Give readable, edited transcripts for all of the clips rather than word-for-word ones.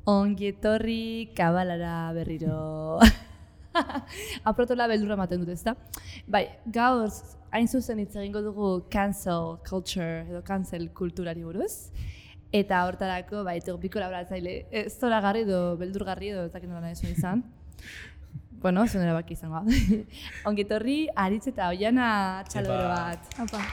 Ongi etorri kabalara berriro. Aprotola beldurra ematen dut, ezta? Bai, gaur hain zuzen hitz egingo dugu cancel culture edo cancel kulturari buruz. Eta hortarako, bai, biko laboratzaile zoragarri edo beldurgarri edo ez dakit nola nahi zuen izan. Bueno, zuen erabaki izango. Ongi etorri, Aritz eta Oiana txalbero bat. Opa.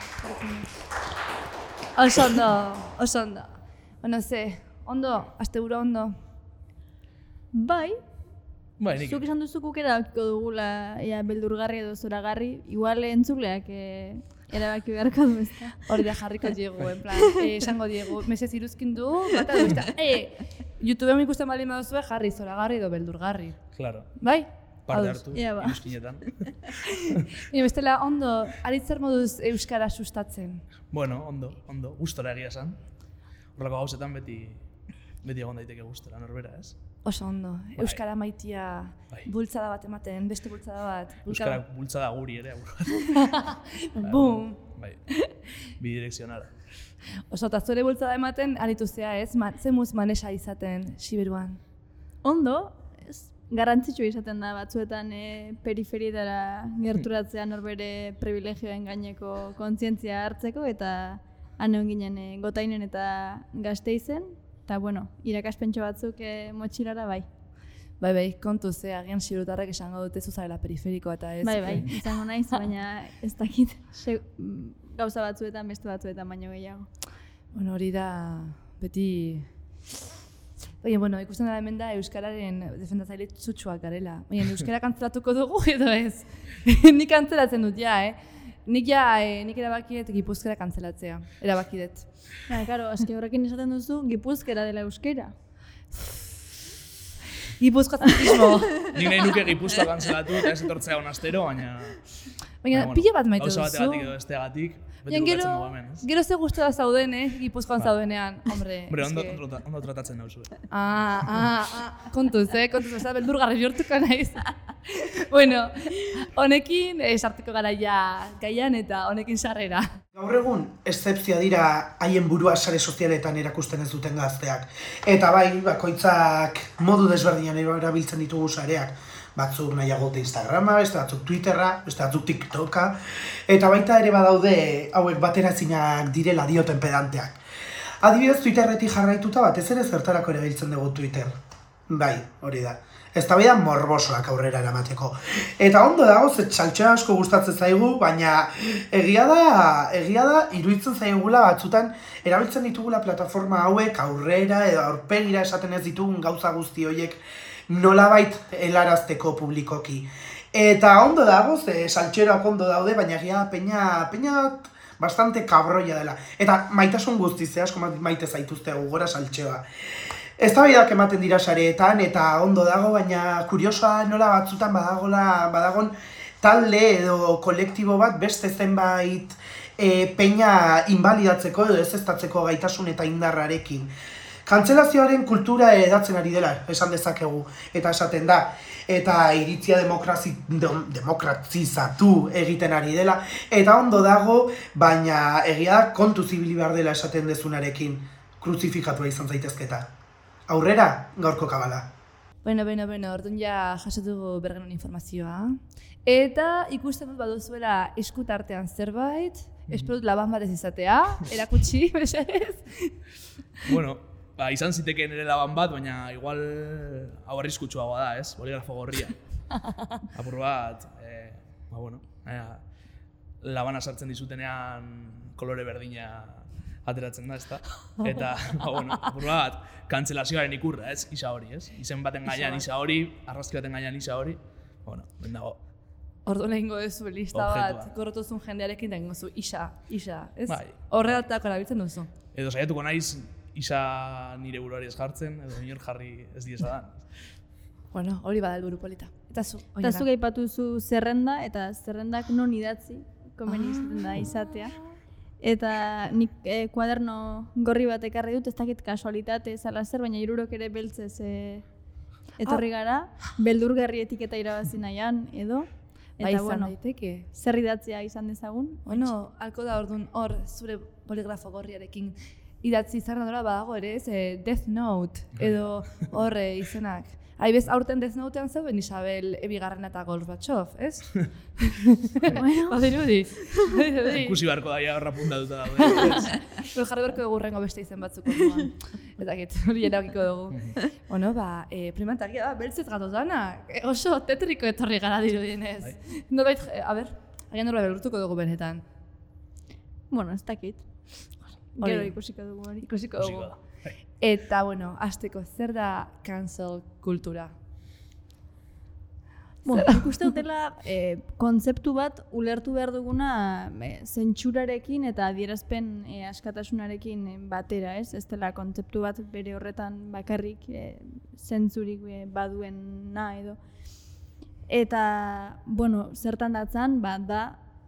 Oso ondo. Bueno, ondo, asteburu ondo. Bai, nik. Zuk esan duzu guk erabakiko dugula beldurgarri edo zoragarri, igual entzuleak erabaki beharko du, ezta? Hori da jarriko diegu, en plan, esango diegu, mesez iruzkin du, bata du, ezta? YouTubean ikusten bali maduzue jarri zoragarri edo beldurgarri. Claro. Bai? Parte hartu, iruzkinetan. Bestela, ondo, Aritz zer moduz euskara sustatzen? Bueno, ondo, gustora egia esan. Horrelako gauzetan beti egon daiteke gustora, norbera, ez? Oso ondo, euskara maitia bultzada bat ematen, beste bultzada bat. Euskara bultzada guri ere, Bum! Bai, bidirekzionara. Oso, eta zure bultzada ematen, aritu zea ez, zemuz manesa izaten Siberuan? Ondo, garrantzitsua izaten da batzuetan periferietara gerturatzea norbere privilegioen gaineko kontzientzia hartzeko eta han egon ginen Gotainen eta Gasteizen, eta bueno, irakaspentxo batzuk motxilara bai. Bai, kontuz, agian siberutarrek esango dute zuzarela periferikoa eta ez. Bai, izango naiz, baina ez dakit gauza batzuetan, beste batzuetan baino gehiago. Bueno, hori da beti... Baina, bueno, ikusten da hemen da euskararen defendatzaile zutsuak garela. Baina, euskara kantzelatuko dugu edo ez? Nik kantzelatzen dut, Nik erabakiet Gipuzkera kantzelatzea, erabakidet. Karo, aski horrekin esaten duzu, Gipuzkera dela euskera. Gipuzkoazentismo. Nik nahi nuke Gipuzkoa kantzelatu eta ez etortzea honastero, baina... Baina, pila bat maite duzu. Gauza bategatik edo besteagatik, beti bukatzen dugu hemen, ez? Gero ze guztua zauden, Gipuzkoan zaudenean, hombre. Ondo tratatzen dauzu. Kontuz, ez da beldurgarri bihurtuko naiz. Bueno, honekin sartuko gara gaian eta honekin sarrera. Gaur egun, eszepzioa dira haien burua sare sozialetan erakusten ez duten gazteak. Eta bai, bakoitzak modu desberdinan erabiltzen ditugu sareak. Batzuk nahiago dute Instagrama, beste batzuk Twitterra, beste batzuk TikToka. Eta baita ere badaude hauek bateraezinak direla dioten pedanteak. Adibidez, Twitterretik jarraituta batez ere zertarako erabiltzen dugu Twitter. Bai, hori da. Eztabaida morbosoak aurrera eramateko. Eta ondo dago, ze txaltxoa asko gustatzen zaigu, baina egia da iruditzen zaigula batzutan erabiltzen ditugula plataforma hauek aurrera edo aurpegira esaten ez ditugun gauza guzti horiek nolabait helarazteko publikoki. Eta ondo dago, ze saltxeroak ondo daude, baina egia peña bastante kabroia dela. Eta maitasun guztiz, asko maite zaituzte gora saltxeoa. Eztabaidak ematen dira sareetan eta ondo dago, baina kuriosoa nola batzutan badagon talde edo kolektibo bat beste zenbait peña inbalidatzeko edo ezeztatzeko gaitasun eta indarrarekin. Kantzelazioaren kultura edatzen ari dela, esan dezakegu, eta esaten da, eta iritzia demokratizatu egiten ari dela, eta ondo dago, baina egia da kontu zibili behar dela esaten dezunarekin, kruzifikatua izan zaitezketa. Aurrera, gaurko kabala. Bueno, orduan ja jasotugu bergenon informazioa. Eta ikusten dut baduzuela eskutartean zerbait, espero dut laban batez izatea, erakutsi, mesedez. Bueno, izan zitekeen ere laban bat, baina igual hau arriskutsuagoa da, ez? Boligrafo gorria. Apur bat, labana sartzen dizutenean kolore berdina ateratzen da, ezta? Eta, apur bat, kantzelazioaren ikurra, ez? Isa hori, ez? Izen baten gainean isa hori, argazki baten gainean isa hori, bendago. Ordu lehingo duzu lista bat, gorrotuzun jendearekin da ingo zu, isa, ez? Bai. Horregatako erabiltzen duzu. Edo saiatuko naiz, isa nire buruari ez jartzen, edo inor jarri ez diesadan. Bueno, hori bada helburu polita. Eta zu, Oiana. Eta zu gaipatu zu zerrenda, eta zerrendak non idatzi, komeni izaten da izatea. Eta nik kuaderno gorri bat ekarri dut, ez dakit kasualitate zala zer, baina hirurok ere beltzez etorri gara, beldurgarri etiketa irabazi nahian, edo. Eta izan daiteke. Zer idatzia izan dezagun? Bueno, halko da orduan hor zure poligrafo gorriarekin idatzi zerrendora badago ere, ez, Death Note, edo horre izenak. Haibez, aurten Death Notean zeuden Isabel Bigarrena eta Gorbachev, ez? Badirudi. Ikusi beharko daia horra puntatuta daude. Jarri beharko dugu urrengo beste izen batzuk orduan. Eta hori erabakiko dugu. Bueno, primantakia da, beltzez gatoz dana. Oso tetriko etorri gara dirudienez. Norbait, a ber, agian norbait belurtuko dugu benetan. Bueno, ez dakit. Gero ikusiko dugu hori. Ikusiko dugu. Eta, bueno, hasteko, zer da cancel kultura? Bueno, ikuste dutela kontzeptu bat ulertu behar duguna zentsurarekin eta adierazpen askatasunarekin batera, ez? Ez dela kontzeptu bat bere horretan bakarrik zentzurik baduena edo. Eta, bueno, zertan datzan, da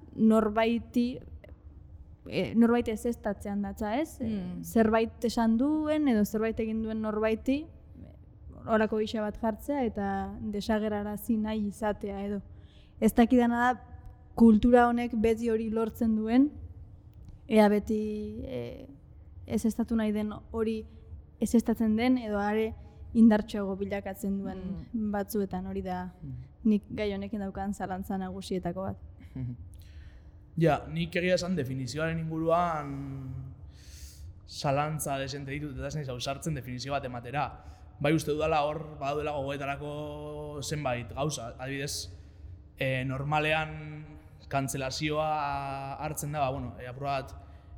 norbait ezestatzean datza, ez? Zerbait esan duen edo zerbait egin duen norbaiti horako gisa bat jartzea eta desagerarazi nahi izatea edo. Ez dakidana da kultura honek beti hori lortzen duen, ea beti ezestatu nahi den hori ezestatzen den edo are indartsuago bilakatzen duen batzuetan, hori da nik gai honekin daukan zalantza nagusietako bat. Ja, nik egia esan definizioaren inguruan zalantza desente ditut eta ez nahi zauzartzen definizio bat ematera. Bai uste dudala hor badaudela gogoetarako zenbait gauza. Adibidez, normalean kantzelazioa hartzen da, aprobat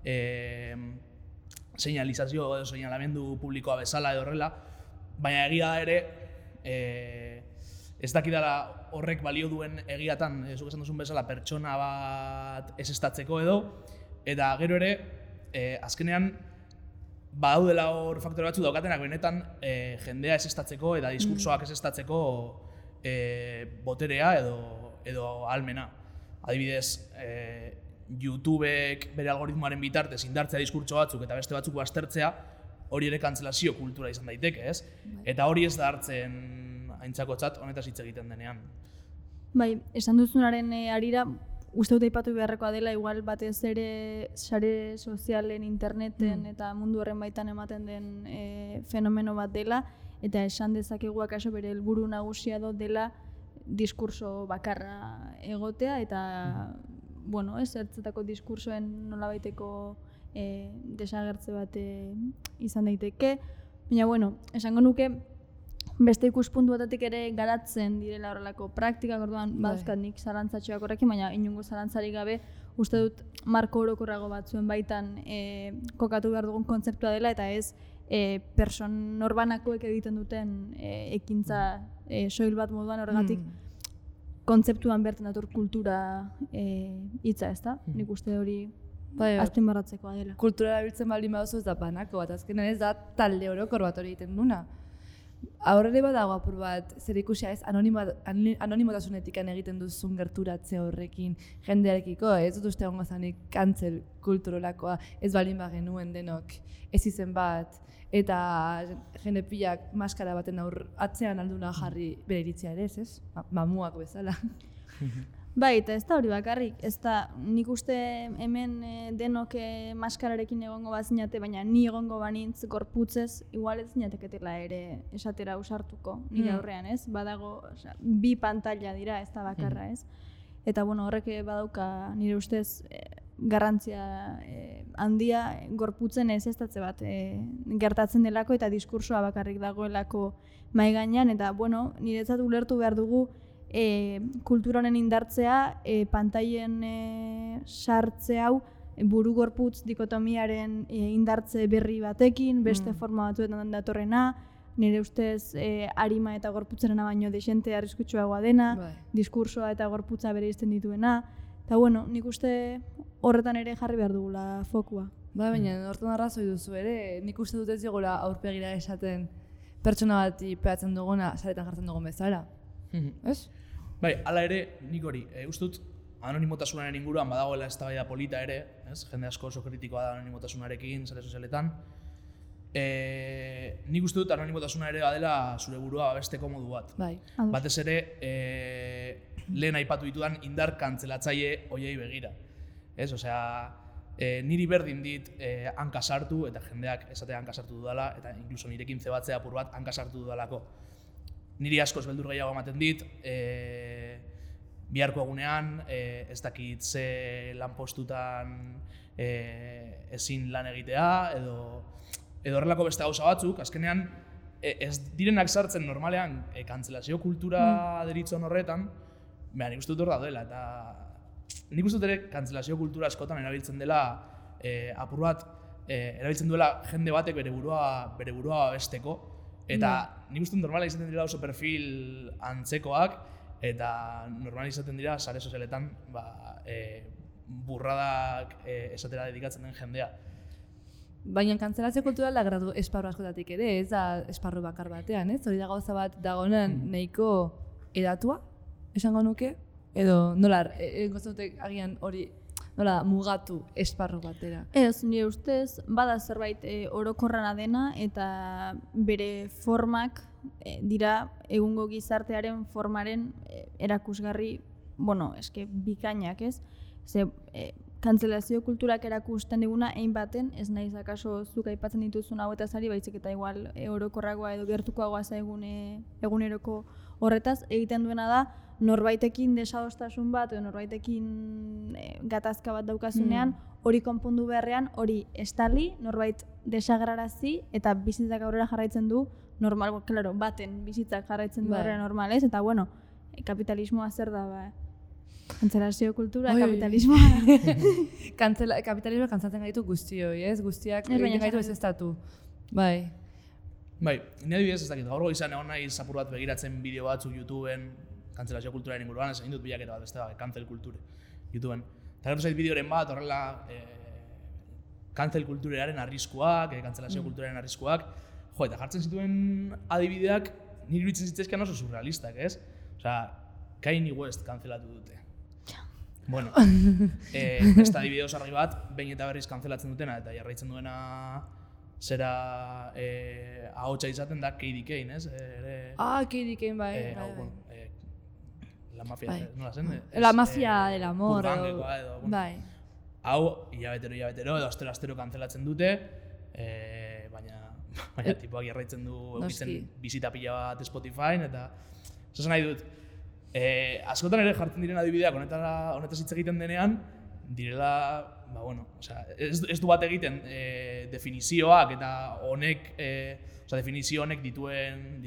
seinalizazio edo seinalamendu publikoa bezala edo horrela, baina egia da ere ez dakidala horrek balio duen egiatan, zuk esan duzun bezala, pertsona bat ezestatzeko edo, eta gero ere, azkenean, badaudela hor faktore batzuk daukatenak benetan jendea ezestatzeko eta diskursoak ezestatzeko boterea edo ahalmena. Adibidez, YouTubek bere algoritmoaren bitartez indartzea diskurtso batzuk eta beste batzuk baztertzea, hori ere kantzelazio kultura izan daiteke, ez? Eta hori ez da hartzen aintzakotzat honetaz hitz egiten denean. Bai, esan duzunaren harira, uste dut aipatu beharrekoa dela, igual batez ere sare sozialen, interneten eta mundu horren baitan ematen den fenomeno bat dela, eta esan dezakegu akaso bere helburu nagusia dela diskurso bakarra egotea, eta bueno, ertzetako diskursoen nolabaiteko desagertze bat izan daiteke. Baina, bueno, esango nuke, beste ikuspuntu batetik ere garatzen direla horrelako praktikak, orduan baduzkat nik zalantzatxoak horrekin, baina inongo zalantzarik gabe uste dut marko orokorrago batzuen baitan kokatu behar dugun kontzeptua dela, eta ez norbanakoek egiten duten ekintza soil bat moduan horregatik kontzeptuan bertan dator kultura hitza, ezta? Nik uste hori azpimarratzekoa dela. Kultura erabiltzen baldin baduzu ez da banako bat, azkenean ez da talde orokor bat hori egiten duna. Aurrere badago apur bat, zer ikusia ez anonimotasunetik egiten duzun gerturatze horrekin jendearekiko, ez dut uste egongo zanik cancel kulturolakoa, ez baldin bagenuen denok ez izen bat, eta jende pilak maskara baten atzean alduna jarri bere iritzia ere, ez? Mamuak bezala. Bai, eta ez da hori bakarrik, ez da nik uste hemen denok maskararekin egongo bat zinate, baina ni egongo banintz gorputzez, igual ez zinateketela ere esatera usartuko nire aurrean, ez? Badago, bi pantalla dira, ez da bakarra, ez? Eta bueno, horrek badauka nire ustez garrantzia handia gorputzen ezestatze bat gertatzen delako eta diskursoa bakarrik dagoelako mahai gainean, eta bueno, niretzat ulertu behar dugu kultura honen indartzea, pantailen sartze hau buru gorputz dikotomiaren indartze berri batekin, beste forma batzuetan datorrena, nire ustez arima eta gorputzarena baino desente arriskutsuagoa dena, diskursoa eta gorputza bereizten dituena, eta bueno, nik uste horretan ere jarri behar dugula fokua. Baina hortan arrazoi duzu ere, nik uste dut ez diogula aurpegira esaten pertsona bati peatzen duguna saretan jartzen dugun bezala. Ez? Bai, hala ere, nik hori, uste dut anonimotasunaren inguruan badagoela eztabaida polita ere, ez? Jende asko oso kritikoa da anonimotasunarekin, sare sozialetan. Nik uste dut anonimotasuna ere badela zure burua babesteko modu bat. Bai. Batez ere, lehen aipatu ditudan indar kantzelatzaile hoiei begira. Ez, osea, niri berdin dit hanka sartu, eta jendeak esatea hanka sartu dudala, eta inkluso nirekin zebatzea apur bat hanka sartu dudalako. Niri askoz beldur gehiago ematen dit, biharko egunean, ez dakit ze lanpostutan ezin lan egitea, edo horrelako beste gauza batzuk, azkenean ez direnak sartzen normalean kantzelazio kultura deritzon horretan, nik uste dut hor daudela, eta nik uste dut ere kantzelazio kultura askotan erabiltzen dela apur bat, erabiltzen duela jende batek bere burua besteko, eta nik uste dut normala izaten dira oso perfil antzekoak, eta normala izaten dira sare sozialetan burradak esatera dedikatzen den jendea. Baina kantzelazio kulturala gradu esparru askotatik ere, ez da esparru bakar batean, ez? Hori da gauza bat dagoenan nahiko edatua, esango nuke, edo nola, gozten dute agian hori nola mugatu esparru batera. Ez, nire ustez, bada zerbait orokorrana dena eta bere formak dira egungo gizartearen formaren erakusgarri, bikainak, ez? Ze, kantzelazio kulturak erakusten diguna ein baten, ez naiz akaso zuk aipatzen dituzun hauetaz ari, baizik eta igual orokorragoa edo gertukoagoa eguneroko horretaz, egiten duena da norbaitekin desadostasun bat edo norbaitekin gatazka bat daukazunean, hori konpondu beharrean, hori estali, norbait desagrarazi eta bizitzak aurrera jarraitzen du normal, claro, baten bizitzak jarraitzen du aurrera normal, ez? Eta bueno, kapitalismoa zer da, kantzelazio kultura, kapitalismoa. Kapitalismoa kantzatzen gaitu guztioi, ez? Guztiak egiten gaitu ez estatu. Bai. Bai, nire adibidez ez dakit, gaur goizan egon nahi zapur bat begiratzen bideo batzuk YouTubeen kantzelazio kulturaren inguruan, ez egin dut bilaketa bat, beste kantzel kulture, YouTubeen. Eta gertu zait bideoren bat, horrela kantzel kulturaren arriskuak, kantzelazio kulturaren arriskuak, eta jartzen zituen adibideak nire iruditzen zitzaizkian oso surrealistak, ez? Osea, Kanye West kantzelatu dute. Bueno, beste adibide osarri bat, behin eta berriz kantzelatzen dutena, eta jarraitzen duena zera ahotsa izaten da Katie Kane, ez? Katie Kane, bai. La mafia, nola zen? La mafia del amor. Burbangekoa edo. Bai. Hau, hilabetero, edo astero kantzelatzen dute, baina tipoak jarraitzen du bizita pila bat Spotify, eta esan nahi dut, askotan ere jartzen diren adibideak honetaz hitz egiten denean, direla, ez du bat egiten definizioak eta definizio honek dituen,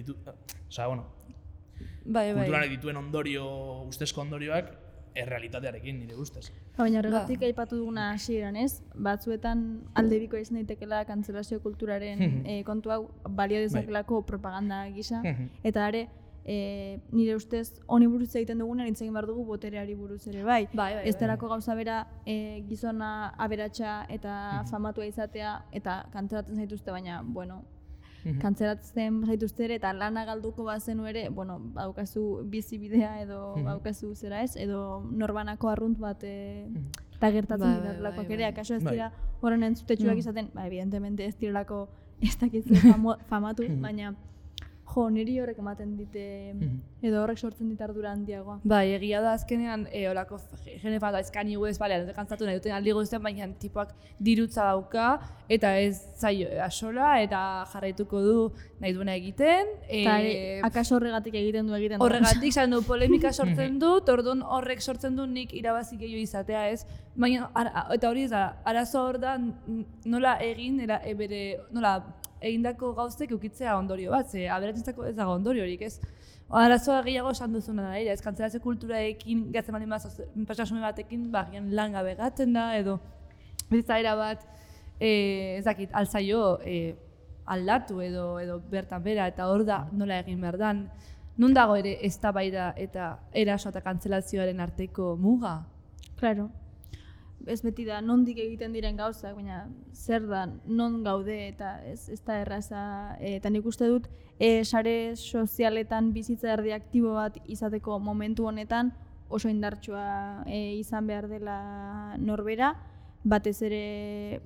kulturanek dituen ustezko ondorioak errealitatearekin nire ustez. Baina horregatik aipatu duguna hasieran, ez? Batzuetan aldebiko izan daitekeela kantzelazio kulturaren kontu hau balio dezakelako propaganda gisa, eta ere, nire ustez honi buruz egiten dugunean hitz egin behar dugu botereari buruz ere bai. Ez delako gauza bera gizona aberatsa eta famatua izatea eta kantzelatzen zaituzte, baina, kantzelatzen zaituzte ere eta lana galduko bazenu ere, badaukazu bizi bidea edo badaukazu zera ez, edo norbanako arrunt bat eta gertatzen direlakoak ere, akaso ez dira horren entzutetxuak izaten, evidentemente ez direlako ez dakitze famatu, baina niri horrek ematen dite, edo horrek sortzen dit ardura handiagoa. Bai, egia da azkenean, horako jende bat Kanye West, alde kantzatu nahi duten aldi guztien, baina tipoak dirutza dauka, eta ez zaio asola, eta jarraituko du nahi duena egiten. Eta akaso horregatik egiten du. Horregatik, zaren du, polemika sortzen du, orduan horrek sortzen du nik irabazi gehiago izatea ez. Baina, eta hori ez da, arazo hor da nola egin, nola egindako gauztek eukitzea ondorio bat, ze aberatzentzako ez dago ondoriorik, ez? Arazoa gehiago esan duzuna da, ez kantzelazio kulturaekin gatzen baldin pertsasume batekin, lan gabe gaten da, edo bizitzaera bat, ez dakit, alzaio aldatu edo bertan bera, eta hor da nola egin behar dan. Nun dago ere eztabaida eta eraso eta kantzelazioaren arteko muga? Claro. Ez beti da nondik egiten diren gauzak, baina zer da non gaude eta ez da erraza. Eta nik uste dut, sare sozialetan bizitza erdi aktibo bat izateko momentu honetan oso indartsua izan behar dela norbera, batez ere,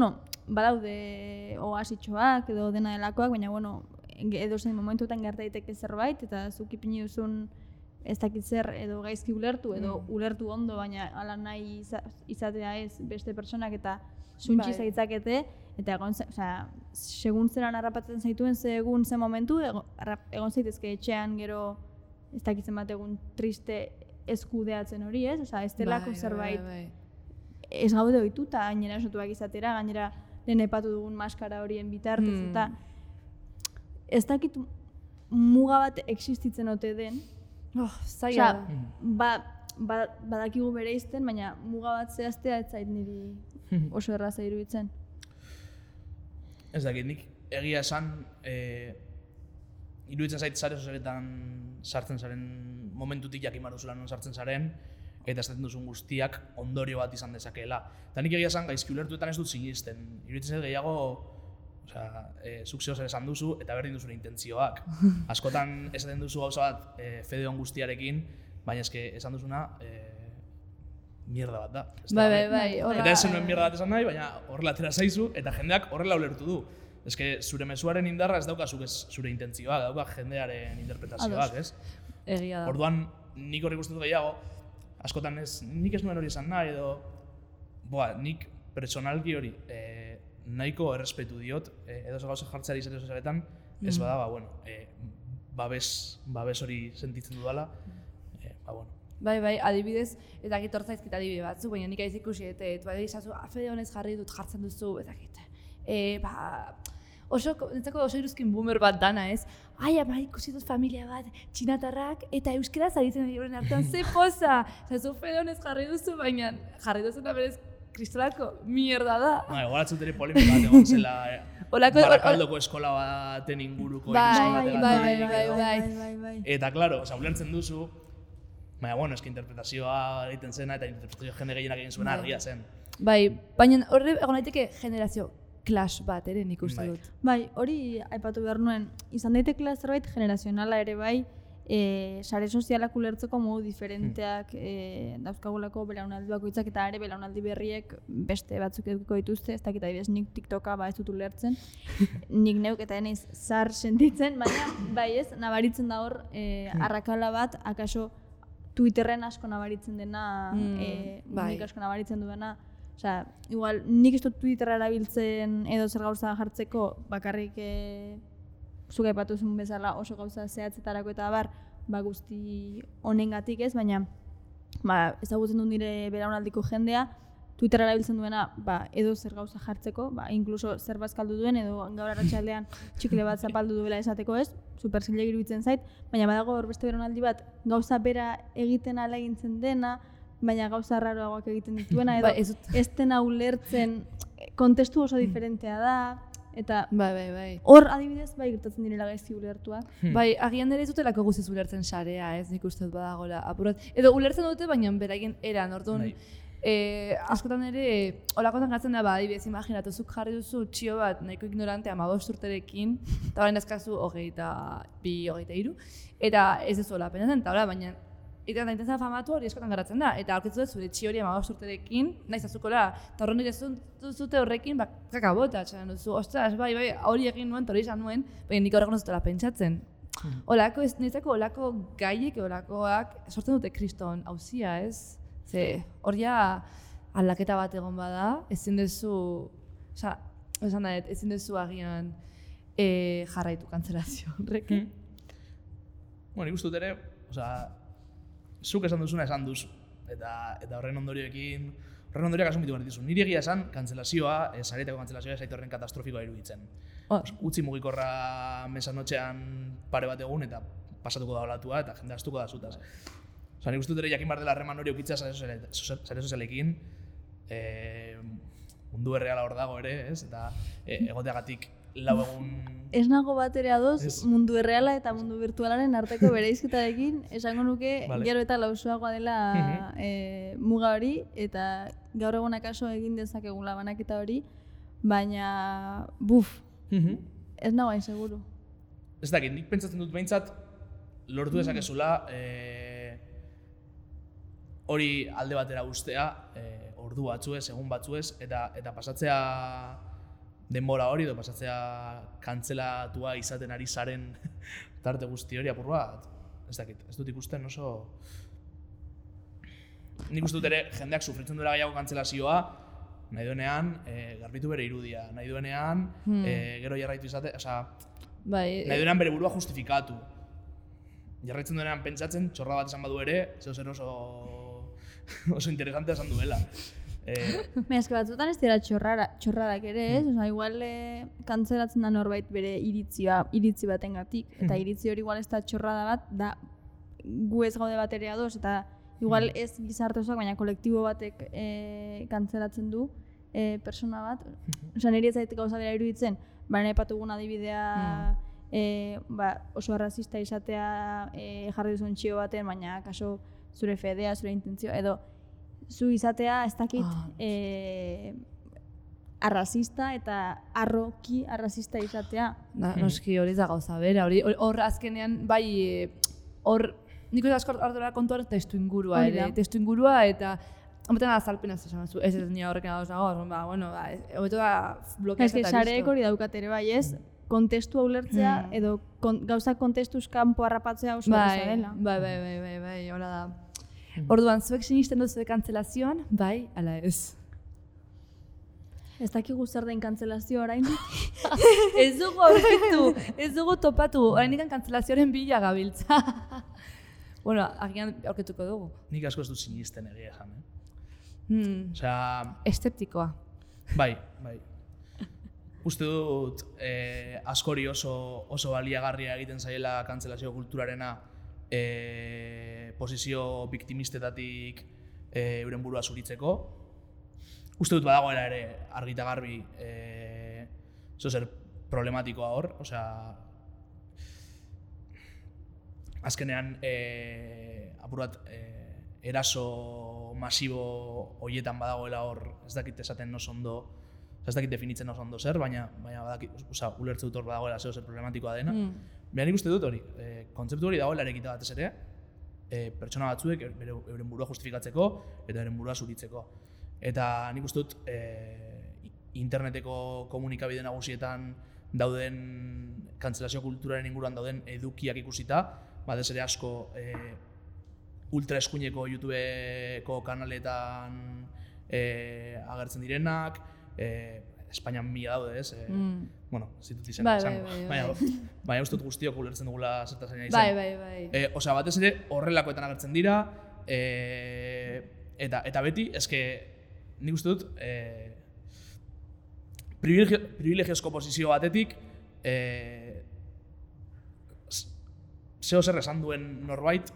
badaude oasitxoak edo dena delakoak, baina edo zein momentuetan gerta daiteke zerbait, eta zuk ipini duzun ez dakit zer edo gaizki ulertu edo ulertu ondo, baina ala nahi izatea ez beste pertsonak eta zuntxi zaitzakete, eta segun zelan harrapatzen zaituen egun ze momentu, egon zaitezke etxean gero ez dakit zenbat egun triste eskudeatzen hori, ez? Osea, ez delako zerbait ez gaude ohituta gainera esotuak izatera, gainera lehen aipatu dugun maskara horien bitartez, eta ez dakit muga bat existitzen ote den. Zaila da. Badakigu bereizten, baina muga bat zehaztea ez zait niri oso erraza iruditzen. Ez dakit, nik egia esan, iruditzen zait sare sozialetan sartzen zaren momentutik jakin behar duzula non sartzen zaren, eta esaten duzun guztiak ondorio bat izan dezakeela. Eta nik egia esan gaizki ulertuetan ez dut sinisten. Iruditzen zait gehiago, zuk zeo zer esan duzu eta berdin duzune intentzioak. Askotan esaten duzu gauza bat fede on guztiarekin, baina eske esan duzuna mierda bat da. Bai. Eta ez zenuen mierda bat esan nahi, baina horrela atera zaizu eta jendeak horrela ulertu du. Eske zure mezuaren indarra ez daukazuk ez zure intentzioa, dauka jendearen interpretazioak, ez? Egia da. Orduan, nik hori guztetu gehiago, askotan ez, nik ez nuen hori esan nahi edo, nik personalki hori nahiko errespetu diot, edo gauza jartzeari sare sozialetan, ez bada, babes hori sentitzen dudala, Bai, adibidez, eta gitortzaizkit adibide batzuk, baina nik aiz ikusi, eta izazu, fede honez jarri dut jartzen duzu, ezakit. Netzako oso iruzkin boomer bat dana, ez? Ama ikusi dut familia bat, txinatarrak, eta euskaraz aritzen horren hartan, ze poza! Zazu, fede honez jarri duzu, baina jarri duzuna berez kristolako mierda da. Egoratzut ere polemika bat egon zela, Barakaldoko eskola baten inguruko Bai. Eta, klaro, ulertzen duzu, baina, eski interpretazioa egiten zena eta interpretazio jende gehienak egin zuena argia zen. Bai, baina horre egon daiteke generazio clash bat ere nik uste dut. Bai, hori aipatu behar nuen, izan daitekela zerbait generazionala ere bai, sare sozialak ulertzeko modu diferenteak dauzkagulako belaunaldi bakoitzak eta ere belaunaldi berriek beste batzuk edukiko dituzte, ez dakit adibidez nik TikToka ez dut ulertzen, nik neuk eta eneiz zar sentitzen, baina bai ez, nabaritzen da hor arrakala bat, akaso Twitterren asko nabaritzen dena, nik asko nabaritzen duena. Osea, igual, nik ez dut Twitterra erabiltzen edo zer gauza jartzeko, bakarrik zuk aipatu zuen bezala oso gauza zehatzetarako eta guzti honengatik ez, baina ezagutzen du nire belaunaldiko jendea, Twitterra erabiltzen duena edo zer gauza jartzeko, inkluso zer bazkaldu duen edo gaur arratsaldean txikile bat zapaldu duela esateko ez, super zilegi iruditzen zait, baina badago hor beste belaunaldi bat gauza bera egiten ahalegintzen dena, baina gauza raroagoak egiten dituena, edo ez dena ulertzen kontestu oso diferentea da, eta hor adibidez gertatzen direla gaizki ulertuak. Bai, agian ere ez dutelako guztiz ulertzen sarea, ez nik uste dut badagoela apurat. Edo ulertzen dute, baina beraien eran, orduan, askotan ere, holakotan gatzen da, adibidez, imaginatu, zuk jarri duzu txio bat nahiko ignorante 15 urterekin, eta baina azkazu 22-23, eta ez ez hola penatzen, eta baina eta intentzia famatu hori eskotan garatzen da, eta aurkitzu dut zure txi hori 15 urterekin, nahiz azukola, eta horren dira zute horrekin, kakabota, txan duzu, ostras, bai, hori egin nuen, hori izan nuen, baina nik horrekin zutela pentsatzen. Olako, ez nintzako olako gaiek, olakoak, sortzen dute kriston hauzia, ez? Ze, hori aldaketa bat egon bada, ezin duzu, ezin duzu agian jarraitu kantzelazio horrekin. Nik uste dut ere, zuk esan duzuna esan duzu, eta horren ondorioak asumitu behar dituzu. Niri egia esan, kantzelazioa, saretako kantzelazioa ez horren katastrofikoa iruditzen. Utzi mugikorra mesanotxean pare bat egun eta pasatuko da olatua eta jende astuko da zutaz. Nik uste dut ere jakin behar dela harreman hori okitzea sare sozialekin, mundu erreala hor dago ere, eta egoteagatik lau egun... Ez nago bat ere adoz, mundu erreala eta mundu virtualaren arteko bereizketarekin, esango nuke gero eta lausoagoa dela muga hori, eta gaur egun akaso egin dezakegula banaketa hori, baina, ez nago hain seguru. Ez dakit, nik pentsatzen dut behintzat, lortu dezakezula hori alde batera ustea, ordu batzuez, egun batzuez, eta pasatzea denbora hori, edo pasatzea kantzelatua izaten ari zaren tarte guzti hori apur bat, ez dakit, ez dut ikusten oso... Nik uste dut ere, jendeak sufritzen duela gehiago kantzelazioa, nahi duenean, garbitu bere irudia, nahi duenean, gero jarraitu izate, nahi duenean bere burua justifikatu. Jarraitzen duenean pentsatzen, txorra bat esan badu ere, zer oso interesantea esan duela. Eske batzutan ez dira txorradak ere, ez? Igual kantzelatzen da norbait bere iritzi batengatik, eta iritzi hori igual ez da txorrada bat, da gu ez gaude bat ere ados, eta igual ez gizarte osoak, baina kolektibo batek kantzelatzen du persona bat. Niri ez zait gauza bera iruditzen, baina epatugun adibidea oso arrazista izatea jarri duzun txio baten, baina kaso zure fedea, zure intentzio, edo zu izatea ez dakit arrazista eta arroki arrazista izatea. Noski hori da gauza bera, hor azkenean bai, hor nik asko ardura kontuan testu ingurua ere, testu ingurua eta Hometen azalpena esan zu, ez nire horrekin ados nago, hobeto da blokeaz eta listo. Sareek hori daukat ere bai ez, kontestua ulertzea edo gauza kontestuz kanpo harrapatzea oso erraza dela. Bai, hola da. Orduan, zuek sinisten duzu kantzelazioan, bai, ala ez. Ez dakigu zer den kantzelazio orain. Ez dugu aurkitu, ez dugu topatu, orain ikan kantzelazioaren bila gabiltza. Bueno, agian aurkituko dugu. Nik asko ez dut sinisten egia esan, Eszeptikoa. Bai. Uste dut askori oso baliagarria egiten zaiela kantzelazio kulturarena posizio biktimistetatik euren burua zuritzeko. Uste dut badagoela ere argita garbi zer problematikoa hor, azkenean apur bat eraso masibo horietan badagoela hor, ez dakit esaten oso ondo, ez dakit definitzen oso ondo zer, baina ulertze dut hor badagoela zer problematikoa dena. Baina nik uste dut hori, kontzeptu hori dagoela erekita batez ere, pertsona batzuek euren burua justifikatzeko eta euren burua zuritzeko. Eta nik uste dut interneteko komunikabide nagusietan dauden kantzelazio kulturaren inguruan dauden edukiak ikusita, batez ere asko ultra eskuineko YouTubeko kanaletan agertzen direnak, Espainian mila daude, ez? Bueno, ez ditut izan esango. Baina uste dut guztiok ulertzen dugula zertaz zaina izan. Bai. Batez ere horrelakoetan agertzen dira, eta beti, eske nik uste dut privilegiozko posizio batetik zeo zer esan duen norbait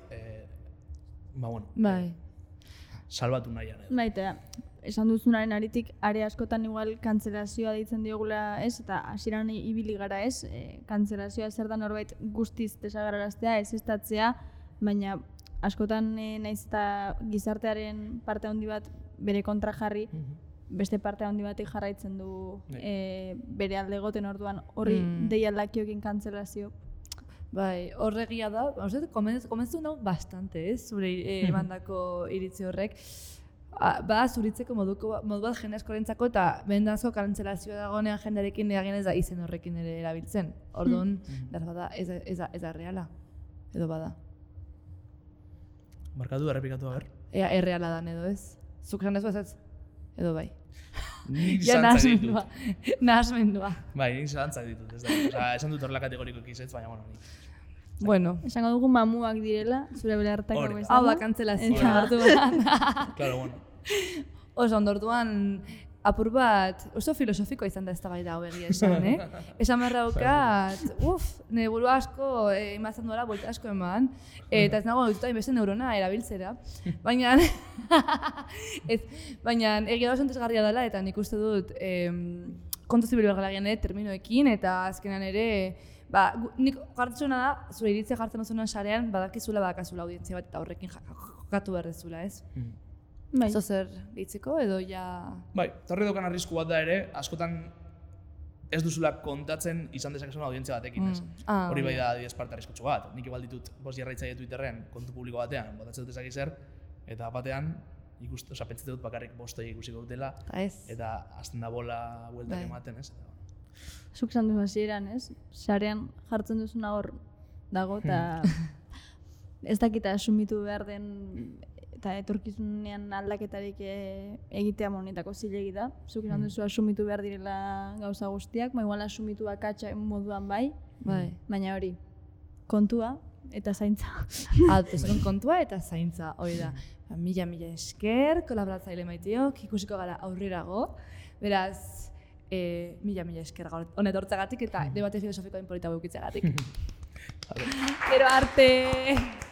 salbatu nahian edo. Baita, esan duzunaren aritik, are askotan igual kantzelazioa deitzen diogula ez, eta hasieran ibili gara ez, kantzelazioa zer da norbait guztiz desagerraraztea, ez estatzea, baina askotan naiz eta gizartearen parte handi bat bere kontra jarri, beste parte handi batik jarraitzen du bere alde egoten orduan horri deialdakiokin kantzelazio. Bai, horregia da, komenzu nau bastante, zure emandako iritzi horrek. Bada zuritzeko modu bat jende askorentzako eta bendazko kantzelazioa dagoenean jendearekin egin ez da izen horrekin ere erabiltzen. Orduan, bada, ez da reala, edo bada. Markatu, errepikatu, a ber? Ea erreala dan edo ez. Zuk esan ez edo bai. Nik zalantza ditut. Nahasmendua. Bai, nik zalantza ditut, ez da. Esan dut horrela kategoriko ikizetz, baina, bueno. Esango dugu mamuak direla, zure bere hartako bezala. Hau da, kantzelazioa hartu bat. Claro, bueno. Oso, ondorduan, apur bat, oso filosofikoa izan da ez da bai da hau egia esan, Esan berraukat, nire buru asko imazan duela, buelta asko eman, eta ez nago dituta inbeste neurona erabiltzera, baina egia da oso entesgarria dela, eta nik uste dut kontu zibilu bergalagian terminoekin, eta azkenan ere, nik gartzuna da, zure iritzia jartzen osunan sarean, badakizula audientzia bat, eta horrekin jokatu berdezula, ez? Zo zer gehitzeko edo ja... Bai, eta horri dokan arrisku bat da ere, askotan ez duzula kontatzen izan dezakezuna audientzia batekin, ez? Hori bai da adibidez parte arriskutsu bat. Nik igual ditut bost jarraitzaile Twitterren kontu publiko batean, botatzen dut ezakiz zer, eta batean, pentsatzen dut bakarrik bostoi ikusiko dutela, eta azten da bola bueltak ematen, ez? Zuk esan duzu hasieran, ez? Sarean jartzen duzuna hor dago, eta ez dakita asumitu behar den eta etorkizunean aldaketarik egitea monetako zilegi da. Zuk esan duzu asumitu behar direla gauza guztiak, igual asumitu akatsa moduan bai, baina hori, kontua eta zaintza. Esan kontua eta zaintza, hori da. Mila esker, kolaboratzaile maiteok, ikusiko gara aurrerago. Beraz, mila esker honet hortzagatik eta debate filosofikoen polita bukitzagatik. Gero arte!